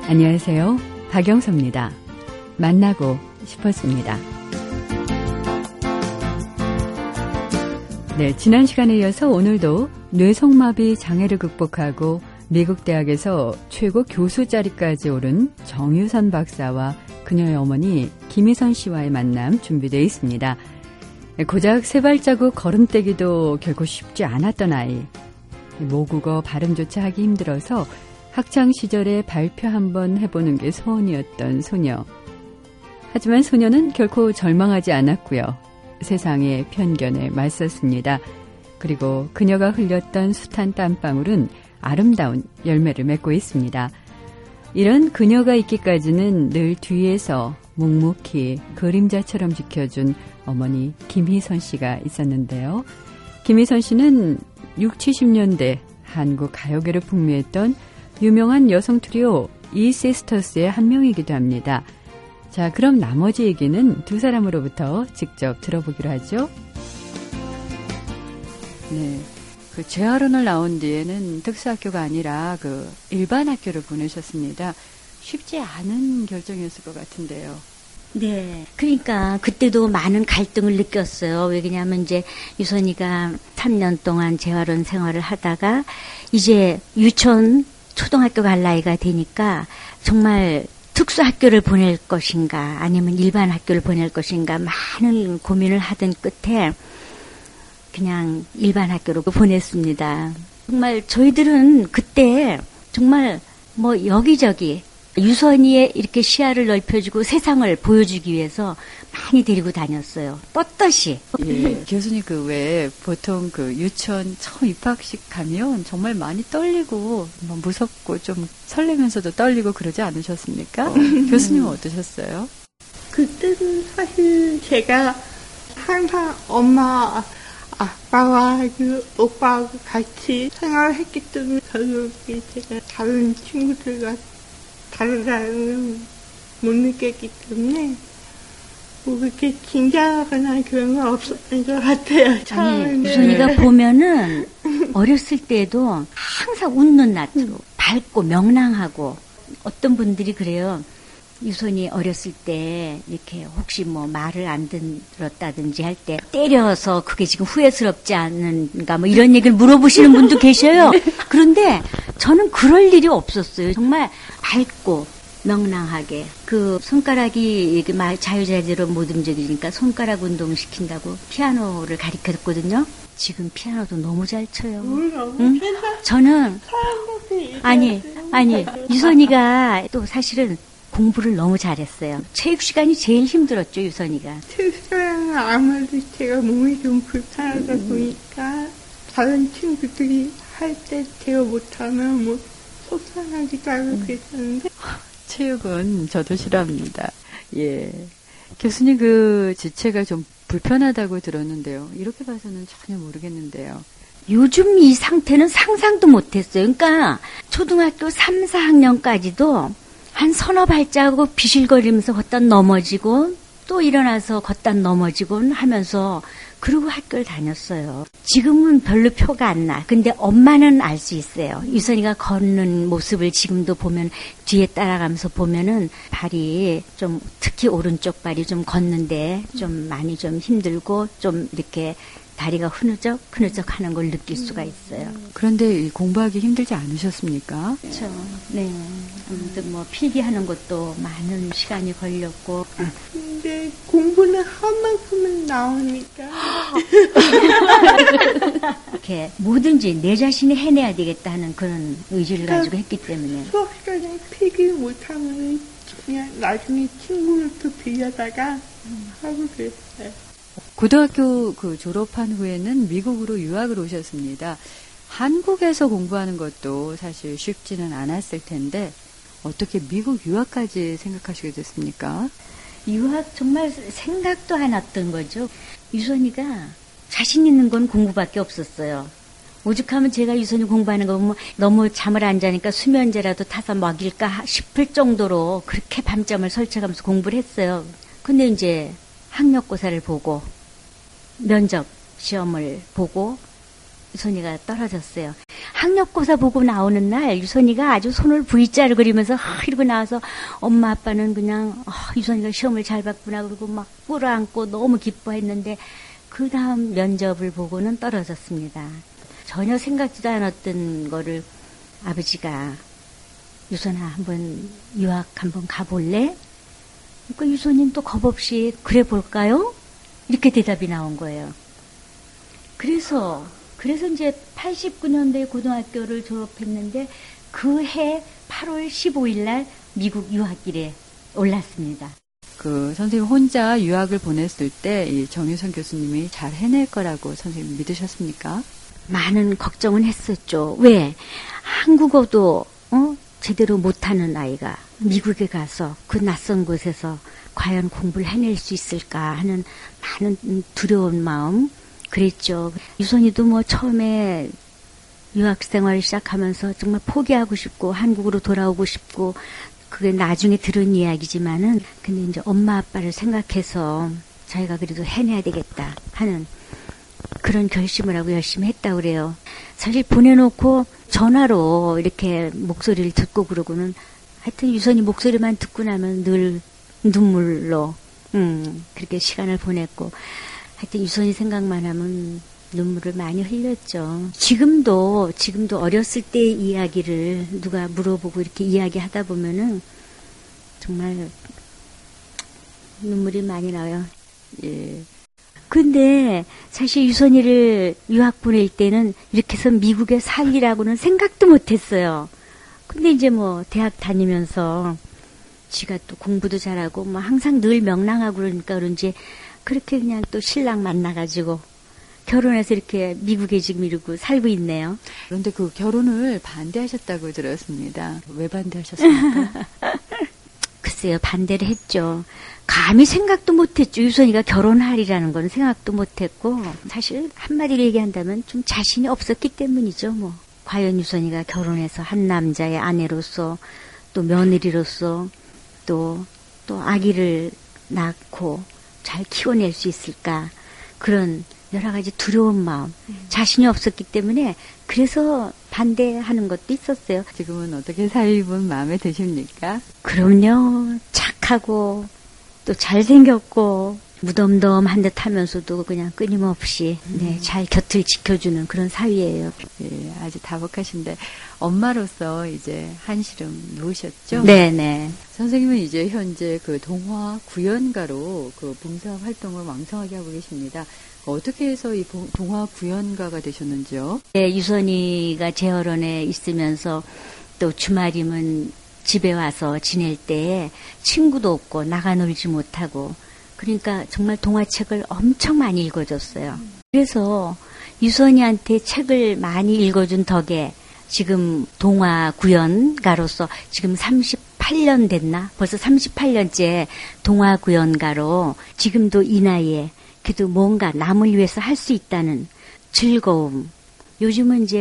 안녕하세요. 박영서입니다. 만나고 싶었습니다. 네, 지난 시간에 이어서 오늘도 뇌성마비 장애를 극복하고 미국 대학에서 최고 교수 자리까지 오른 정유선 박사와 그녀의 어머니 김희선 씨와의 만남 준비되어 있습니다. 고작 세 발자국 걸음떼기도 결코 쉽지 않았던 아이. 모국어 발음조차 하기 힘들어서 학창 시절에 발표 한번 해보는 게 소원이었던 소녀. 하지만 소녀는 결코 절망하지 않았고요. 세상의 편견에 맞섰습니다. 그리고 그녀가 흘렸던 숱한 땀방울은 아름다운 열매를 맺고 있습니다. 이런 그녀가 있기까지는 늘 뒤에서 묵묵히 그림자처럼 지켜준 어머니 김희선 씨가 있었는데요. 김희선 씨는 60, 70년대 한국 가요계를 풍미했던 유명한 여성 트리오 이시스터스의 한 명이기도 합니다. 자, 그럼 나머지 얘기는 두 사람으로부터 직접 들어보기로 하죠. 네, 그 재활원을 나온 뒤에는 특수학교가 아니라 그 일반 학교를 보내셨습니다. 쉽지 않은 결정이었을 것 같은데요. 네. 그러니까 그때도 많은 갈등을 느꼈어요. 왜냐하면 이제 유선이가 3년 동안 재활원 생활을 하다가 이제 유치원 초등학교 갈 나이가 되니까 정말 특수학교를 보낼 것인가 아니면 일반 학교를 보낼 것인가 많은 고민을 하던 끝에 그냥 일반 학교로 보냈습니다. 정말 저희들은 그때 정말 뭐 여기저기 유선이의 이렇게 시야를 넓혀주고 세상을 보여주기 위해서 많이 데리고 다녔어요. 떳떳이. 예, 교수님 그 외에 보통 그 유치원 처음 입학식 가면 정말 많이 떨리고 뭐 무섭고 좀 설레면서도 떨리고 그러지 않으셨습니까? 교수님은 어떠셨어요? 그때는 사실 제가 항상 엄마, 아빠와 그 오빠하고 같이 생활했기 때문에 별로 제가 다른 친구들과 다르다는 못 느꼈기 때문에 뭐 그렇게 긴장하거나 그런 건 없었던 것 같아요. 아니, 유선이가 보면은 어렸을 때도 항상 웃는 낯으로 밝고 명랑하고 어떤 분들이 그래요. 유선이 어렸을 때 이렇게 혹시 뭐 말을 안 들었다든지 할 때 때려서 그게 지금 후회스럽지 않은가 뭐 이런 얘기를 물어보시는 분도 계셔요. 그런데 저는 그럴 일이 없었어요. 정말 밝고 명랑하게 그 손가락이 자유자재로 못 움직이니까 손가락 운동 시킨다고 피아노를 가르쳤거든요. 지금 피아노도 너무 잘 쳐요. 응? 저는 아니 유선이가 또 사실은 공부를 너무 잘했어요. 체육 시간이 제일 힘들었죠, 유선이가. 체육 시간은 아무래도 제가 몸이 좀 불편하다 보니까 다른 친구들이 할 때 제가 못하면 뭐 속상하기도 하고 그랬었는데. 체육은 저도 싫어합니다. 예, 교수님 그 지체가 좀 불편하다고 들었는데요. 이렇게 봐서는 전혀 모르겠는데요. 요즘 이 상태는 상상도 못했어요. 그러니까 초등학교 3, 4학년까지도 한 서너 발자국 비실거리면서 걷다 넘어지고 또 일어나서 걷다 넘어지고 하면서 그러고 학교를 다녔어요. 지금은 별로 표가 안 나. 근데 엄마는 알 수 있어요. 유선이가 걷는 모습을 지금도 보면 뒤에 따라가면서 보면은 발이 좀 특히 오른쪽 발이 좀 걷는데 좀 많이 좀 힘들고 좀 이렇게 다리가 흐느적 하는 걸 느낄 수가 있어요. 그런데 공부하기 힘들지 않으셨습니까? 그렇죠. 네. 아무튼 뭐 필기하는 것도 많은 시간이 걸렸고. 근데 공부는 한 만큼은 나오니까. 이렇게 뭐든지 내 자신이 해내야 되겠다 하는 그런 의지를 가지고 했기 때문에. 수업 시간에 필기 못하면 그냥 나중에 친구들도 빌려다가 하고 그랬어요. 고등학교 그 졸업한 후에는 미국으로 유학을 오셨습니다. 한국에서 공부하는 것도 사실 쉽지는 않았을 텐데 어떻게 미국 유학까지 생각하시게 됐습니까? 유학 정말 생각도 안 했던 거죠. 유선이가 자신 있는 건 공부밖에 없었어요. 오죽하면 제가 유선이 공부하는 거 보면 너무 잠을 안 자니까 수면제라도 타서 먹일까 싶을 정도로 그렇게 밤잠을 설쳐가면서 공부를 했어요. 근데 이제 학력고사를 보고 면접 시험을 보고 유선이가 떨어졌어요. 학력고사 보고 나오는 날 유선이가 아주 손을 V자를 그리면서 이러고 나와서 엄마 아빠는 그냥 유선이가 시험을 잘 봤구나 그러고 막 끌어안고 너무 기뻐했는데 그 다음 면접을 보고는 떨어졌습니다. 전혀 생각지도 않았던 거를 아버지가 유선아 한번 유학 한번 가볼래? 그러니까 유선이는 또 겁없이 그래 볼까요? 이렇게 대답이 나온 거예요. 그래서 이제 89년도에 고등학교를 졸업했는데 그 해 8월 15일 날 미국 유학길에 올랐습니다. 그 선생님 혼자 유학을 보냈을 때 이 정유선 교수님이 잘 해낼 거라고 선생님 믿으셨습니까? 많은 걱정은 했었죠. 왜? 한국어도 제대로 못하는 아이가 미국에 가서 그 낯선 곳에서 과연 공부를 해낼 수 있을까 하는 많은 두려운 마음 그랬죠. 유선이도 뭐 처음에 유학 생활을 시작하면서 정말 포기하고 싶고 한국으로 돌아오고 싶고 그게 나중에 들은 이야기지만은 근데 이제 엄마 아빠를 생각해서 자기가 그래도 해내야 되겠다 하는 그런 결심을 하고 열심히 했다고 그래요. 사실 보내놓고 전화로 이렇게 목소리를 듣고 그러고는 하여튼 유선이 목소리만 듣고 나면 늘 눈물로 그렇게 시간을 보냈고 하여튼 유선이 생각만 하면 눈물을 많이 흘렸죠. 지금도 어렸을 때의 이야기를 누가 물어보고 이렇게 이야기하다 보면은 정말 눈물이 많이 나요. 예. 근데 사실 유선이를 유학 보낼 때는 이렇게 해서 미국에 살리라고는 생각도 못했어요. 근데 이제 뭐 대학 다니면서 지가 또 공부도 잘하고 뭐 항상 늘 명랑하고 그러니까 그런지 그렇게 그냥 또 신랑 만나가지고 결혼해서 이렇게 미국에 지금 이러고 살고 있네요. 그런데 그 결혼을 반대하셨다고 들었습니다. 왜 반대하셨습니까? 글쎄요, 반대를 했죠. 감히 생각도 못했죠. 유선이가 결혼하리라는 건 생각도 못했고 사실 한마디로 얘기한다면 좀 자신이 없었기 때문이죠. 뭐 과연 유선이가 결혼해서 한 남자의 아내로서 또 며느리로서 또 아기를 낳고 잘 키워낼 수 있을까 그런 여러 가지 두려운 마음 자신이 없었기 때문에 그래서 반대하는 것도 있었어요. 지금은 어떻게 살분 마음에 드십니까? 그럼요. 착하고 또 잘생겼고 무덤덤한 듯 하면서도 그냥 끊임없이 잘 곁을 지켜주는 그런 사위예요. 예, 아주 다복하신데 엄마로서 이제 한시름 놓으셨죠? 네네. 선생님은 이제 현재 그 동화 구연가로 그 봉사 활동을 왕성하게 하고 계십니다. 어떻게 해서 이 동화 구연가가 되셨는지요? 네, 유선이가 재활원에 있으면서 또 주말이면 집에 와서 지낼 때에 친구도 없고 나가 놀지 못하고 그러니까 정말 동화책을 엄청 많이 읽어줬어요. 그래서 유선이한테 책을 많이 읽어준 덕에 지금 동화 구연가로서 지금 38년 됐나? 벌써 38년째 동화 구연가로 지금도 이 나이에 그래도 뭔가 남을 위해서 할 수 있다는 즐거움. 요즘은 이제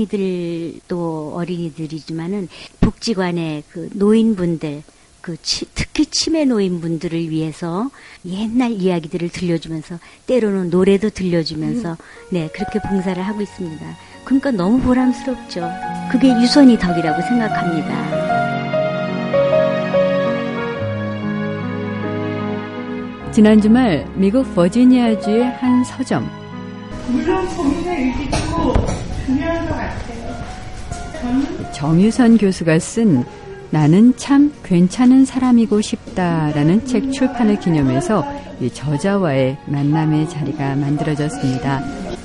어린이들도 어린이들이지만은 복지관의 그 노인분들, 특히 치매 노인분들을 위해서 옛날 이야기들을 들려주면서 때로는 노래도 들려주면서 네 그렇게 봉사를 하고 있습니다. 그러니까 너무 보람스럽죠. 그게 유선이 덕이라고 생각합니다. 지난 주말 미국 버지니아주의 한 서점. 물론 거기서 읽고 중요한 것 같아요. 정유선 교수가 쓴 나는 참 괜찮은 사람이고 싶다라는 책 출판을 기념해서 이 저자와의 만남의 자리가 만들어졌습니다.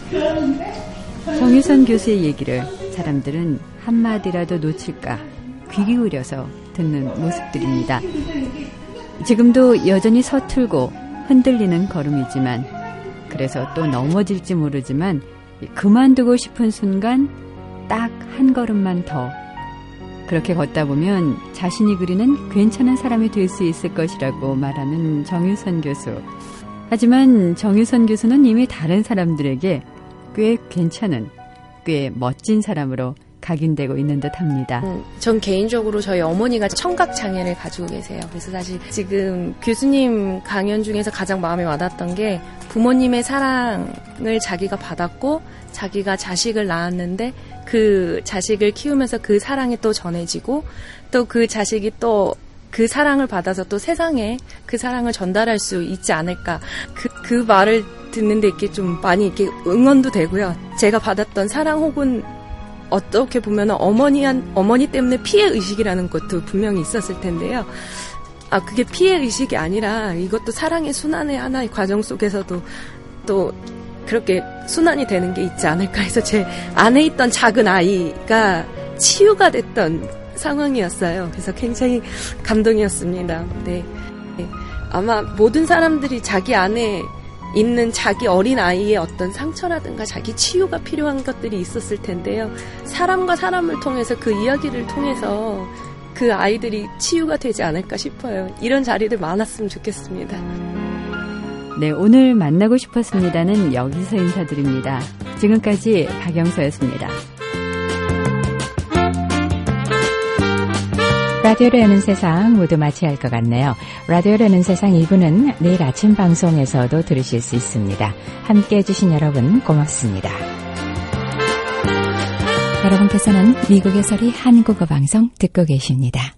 정유선 교수의 얘기를 사람들은 한마디라도 놓칠까 귀 기울여서 듣는 모습들입니다. 지금도 여전히 서툴고 흔들리는 걸음이지만 그래서 또 넘어질지 모르지만 그만두고 싶은 순간 딱 한 걸음만 더 그렇게 걷다 보면 자신이 그리는 괜찮은 사람이 될 수 있을 것이라고 말하는 정유선 교수. 하지만 정유선 교수는 이미 다른 사람들에게 꽤 괜찮은, 꽤 멋진 사람으로 각인되고 있는 듯합니다. 전 개인적으로 저희 어머니가 청각 장애를 가지고 계세요. 그래서 사실 지금 교수님 강연 중에서 가장 마음에 와닿았던 게 부모님의 사랑을 자기가 받았고 자기가 자식을 낳았는데 그 자식을 키우면서 그 사랑이 또 전해지고 또 그 자식이 또 그 사랑을 받아서 또 세상에 그 사랑을 전달할 수 있지 않을까. 그 말을 듣는데 이렇게 좀 많이 이렇게 응원도 되고요. 제가 받았던 사랑 혹은 어떻게 보면 어머니 때문에 피해 의식이라는 것도 분명히 있었을 텐데요. 그게 피해 의식이 아니라 이것도 사랑의 순환의 하나의 과정 속에서도 또 그렇게 순환이 되는 게 있지 않을까 해서 제 안에 있던 작은 아이가 치유가 됐던 상황이었어요. 그래서 굉장히 감동이었습니다. 네. 아마 모든 사람들이 자기 안에 있는 자기 어린 아이의 어떤 상처라든가 자기 치유가 필요한 것들이 있었을 텐데요. 사람과 사람을 통해서 그 이야기를 통해서 그 아이들이 치유가 되지 않을까 싶어요. 이런 자리들 많았으면 좋겠습니다. 네, 오늘 만나고 싶었습니다는 여기서 인사드립니다. 지금까지 박영서였습니다. 라디오를 여는 세상 모두 마쳐야 할 것 같네요. 라디오를 여는 세상 2부는 내일 아침 방송에서도 들으실 수 있습니다. 함께해 주신 여러분 고맙습니다. 여러분께서는 미국에서리 한국어 방송 듣고 계십니다.